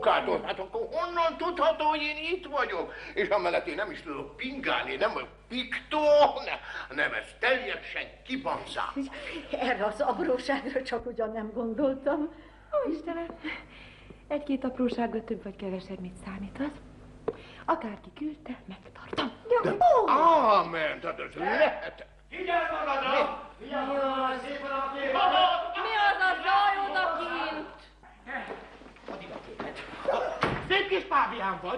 provokátor, hát akkor honnan tudható, hogy én itt vagyok? És amellett én nem is tudok pingálni, nem vagyok piktó, nem, ez teljesen kibanzál. Erre az apróságra csak ugyan nem gondoltam. Ó, Istenem, egy-két apróságra több vagy kevesebb, mit számít az? Akárki küldte, megtartom. Ámen, tehát ez lehet. Figyelj magadra! Vigyázz szépen a képet! Mi az a zaj odakint? Add ide a képet. Szép kis pávián vagy.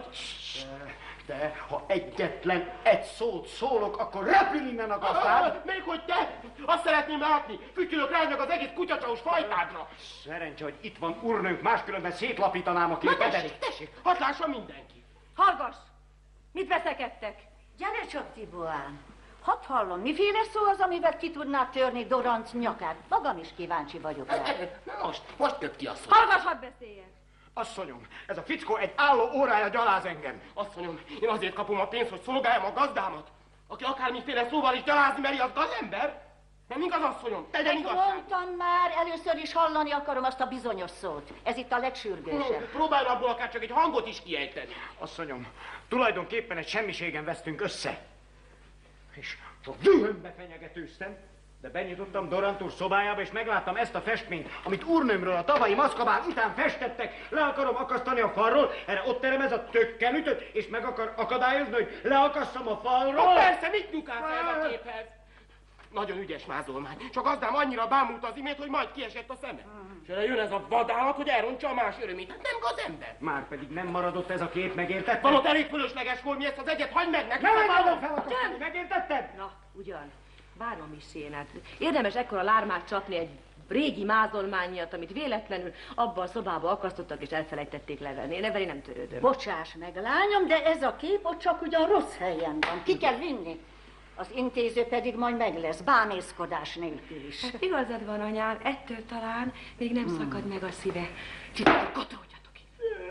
De ha egyetlen egy szót szólok, akkor repül innen a gazdád. Még hogy te? Azt szeretném látni. Fütyülök rájnak az egész kutyacsaus fajtádra. Szerencse, hogy itt van urnőnk, máskülönben szétlapítanám a képedet. Tessék, hadd lássa mindenki. Hallgass! Mit veszekedtek? Gyere csak, Tiboán. Hadd hallom, miféle szó az, amivel ki tudnád törni Doranc nyakát? Magam is kíváncsi vagyok rá. Most köp ki a szó. Hallgass, hadd beszéljek! Asszonyom, ez a fickó egy álló órája gyaláz engem. Asszonyom, én azért kapom a pénzt, hogy szolgáljam a gazdámat. Aki akármiféle szóval is gyalázni meri, az gazember? Nem igaz, asszonyom? Tegyen igazság. Mondtam már, először is hallani akarom azt a bizonyos szót. Ez itt a legsürgősebb. Próbálj abból akár csak egy hangot is kiejteni. Asszonyom, tulajdonképpen egy semmiségen vesztünk össze. És csak dühömbe fenyegetőztem, de benyitottam Dorant úr szobájába, és megláttam ezt a festményt, amit úrnőmről a tavalyi maszkabál után festettek. Le akarom akasztani a falról, erre ott terem ez a tökkel ütött, és meg akar akadályozni, hogy leakasszam a falról. Persze, mit nyukálsz el a képhez? Nagyon ügyes mázolmány. Csak gazdám annyira bámulta az imént, hogy majd kiesett a szeme. És erre jön ez a vadállat, hogy elrontsa a más örömét. Hát nem gazember. Már pedig nem maradott ez a kép, megértetted? Van ott elég fölösleges volmi, ezt az egyet hagyd meg nekem. Nem akarom felakasztani, megértetted? Na, ugyan. Várom is én, hát érdemes ekkora lármát csapni egy régi mázolmány miatt, amit véletlenül abba a szobába akasztottak és elfelejtették levenni. Én ebben nem törődöm. Bocsáss meg, lányom, de ez a kép ott csak ugyan rossz helyen van. Ki kell vinni. Az intéző pedig majd meg lesz, bámészkodás nélkül is. Hát igazad van, anyám, ettől talán még nem szakad meg a szíve. Csináljuk, kotródjatok ki.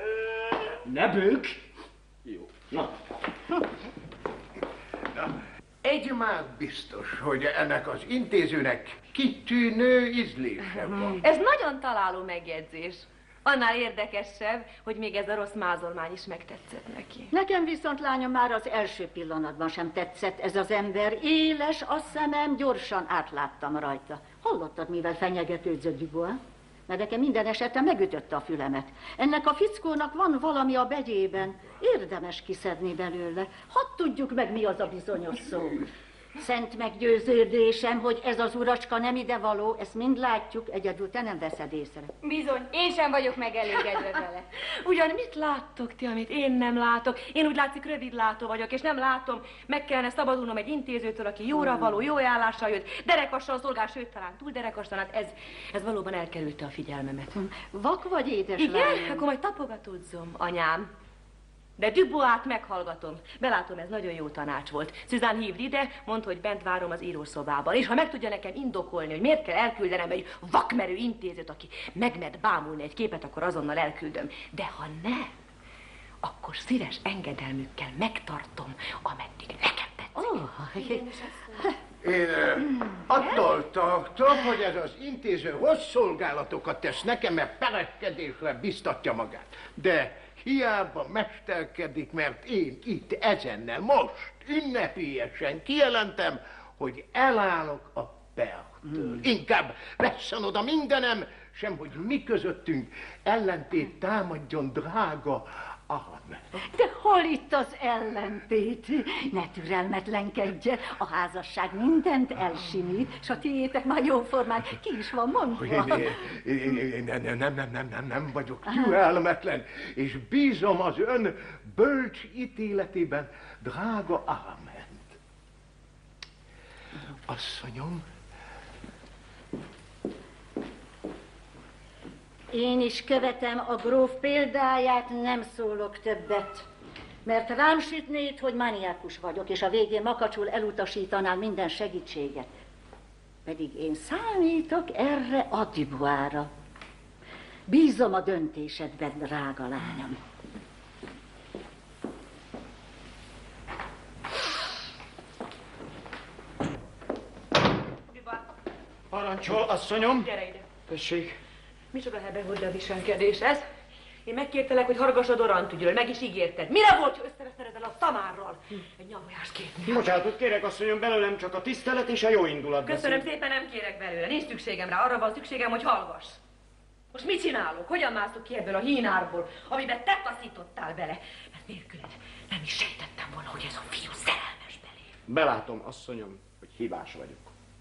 Ne bők! Jó. Na. Egy már biztos, hogy ennek az intézőnek kitűnő ízlése van. Ez nagyon találó megjegyzés. Annál érdekesebb, hogy még ez a rossz mázolmány is megtetszett neki. Nekem viszont, lányom, már az első pillanatban sem tetszett ez az ember. Éles a szemem, gyorsan átláttam rajta. Hallottad, mivel fenyegetődzött Dubois? Mert nekem minden esetre megütötte a fülemet. Ennek a fickónak van valami a begyében. Érdemes kiszedni belőle. Hadd tudjuk meg, mi az a bizonyos szó. Szent meggyőződésem, hogy ez az uracska nem idevaló, ezt mind látjuk, egyedül te nem veszed észre. Bizony, én sem vagyok megelégedve vele. Ugyan mit láttok ti, amit én nem látok? Én úgy látszik rövidlátó vagyok, és nem látom. Meg kellene szabadulnom egy intézőtől, aki jóra való, jó ajánlással jött, derekassal szolgál, sőt, talán túl derekasan, hát ez valóban elkerülte a figyelmemet. Vak vagy, édes igen? lányom? Akkor majd tapogatózzom, anyám. De Dubois-t meghallgatom. Belátom, ez nagyon jó tanács volt. Suzanne hívd ide, mondd, hogy bent várom az írószobában. És ha meg tudja nekem indokolni, hogy miért kell elküldenem egy vakmerő intézőt, aki megmed bámulni egy képet, akkor azonnal elküldöm. De ha nem, akkor szíves engedelmükkel megtartom, ameddig nekem tetszik. Én attól tartom, hogy ez az intéző rossz szolgálatokat tesz nekem, mert pereskedésre biztatja magát. De hiába mesterkedik, mert én itt ezennel most ünnepélyesen kijelentem, hogy elállok a pertől. Inkább vesszen oda mindenem, sem hogy mi közöttünk ellentét támadjon, drága Ahmed. De hol itt az ellentét? Ne türelmetlenkedjen, a házasság mindent elsimít, és a tiétek már jóformán ki is van mondva. Nem vagyok türelmetlen, és bízom az ön bölcs ítéletében, drága Ahmed. Asszonyom, én is követem a gróf példáját, nem szólok többet. Mert rám sütnéd, hogy maniákus vagyok, és a végén makacsul elutasítanál minden segítséget. Pedig én számítok erre a Duboisra. Bízom a döntésedben, drága lányom. Parancsol, asszonyom. Gyere ide. Tessék. Micsoda hebehúrda viselkedés ez? Én megkértelek, hogy hallgass a Dorant ügyről, meg is ígérted. Mire volt, hogy összeveszed el a Tamárral? Egy nyavajás kérni. Bocsánatot kérek, asszonyom, belőlem csak a tisztelet és a jó indulat. Köszönöm szépen, nem kérek belőle. Nincs szükségem rá, arra van szükségem, hogy hallgass. Most mit csinálok? Hogyan mászok ki ebből a hínárból, amiben te taszítottál bele? Mert nélküled nem is sejtettem volna, hogy ez a fiú szerelmes belém. Belátom, asszonyom, hogy hibás vagyok.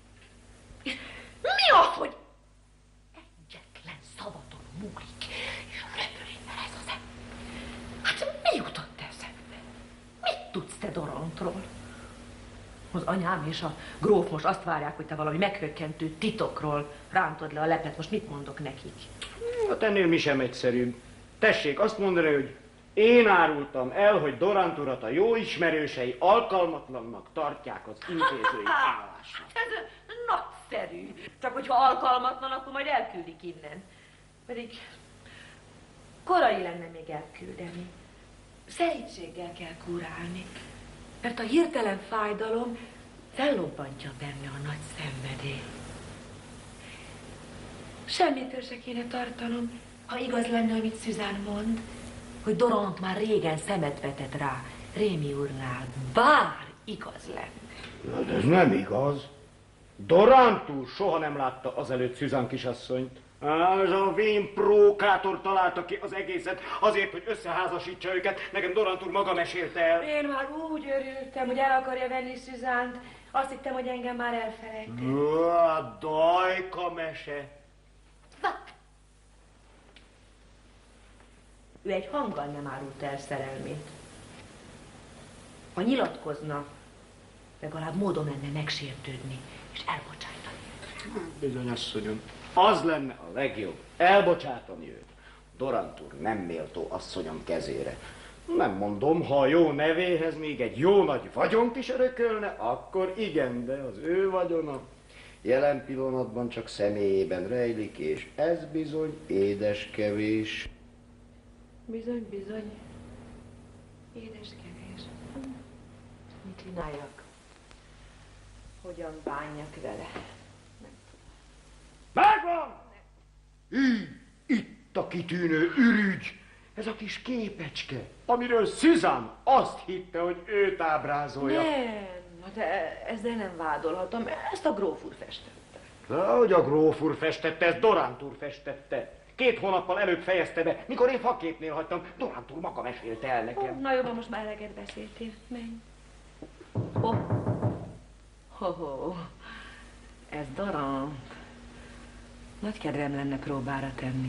Mi az, hogy egyetlen szavaton múlik, és röpül ez az ember? Hát mi jutott eszembe? Mit tudsz te Dorantról? Az anyám és a gróf most azt várják, hogy te valami meghökkentő titokról rántod le a lepet. Most mit mondok nekik? Hát ennél mi sem egyszerűbb. Tessék azt mondani, hogy én árultam el, hogy Dorant urat a jó ismerősei alkalmatlannak tartják az intézői állásra. Ez nagyszerű. Csak hogyha alkalmatlan, akkor majd elküldik innen. Pedig korai lenne még elküldeni. Szerítséggel kell kurálni. Mert a hirtelen fájdalom fellobbantja benne a nagy szenvedély. Semmitől se kéne tartanom, ha igaz lenne, amit Szüzán mond, hogy Dorant már régen szemet vetett rá Rémi úrnál, bár igaz lenne. De ez nem igaz. Dorant úr soha nem látta azelőtt Szüzán kisasszonyt. Ez a vén prókátor találta ki az egészet azért, hogy összeházasítsa őket. Nekem Dorant úr maga mesélte el. Én már úgy örültem, hogy el akarja venni Szüzánt. Azt hittem, hogy engem már elfelejtett. Dajka mese. Ő egy hanggal nem árult el szerelmét. Ha nyilatkozna, legalább módon lenne megsértődni és elbocsájtani. Bizony, asszonyom, az lenne a legjobb, elbocsátani őt. Dorant úr nem méltó asszonyom kezére. Nem mondom, ha a jó nevéhez még egy jó nagy vagyont is örökölne, akkor igen, de az ő vagyona jelen pillanatban csak személyében rejlik, és ez bizony édeskevés. Bizony, bizony. Édeskevés. Mit csináljak? Hogyan bánjak vele? Megvan! Itt a kitűnő ürügy, ez a kis képecske, amiről Szüzán azt hitte, hogy őt ábrázolja. Nem, de ezzel nem vádolhatom, ezt a gróf úr festette. Ahogy a gróf úr festette, ezt Dorant úr festette. 2 hónappal előbb fejezte be, mikor én faképnél hagytam. Dorant úr maga mesélte el nekem. Na jobban, most már eleget beszéltél. Menj. Ez Dorant. Nagy kedvem lenne próbára tenni.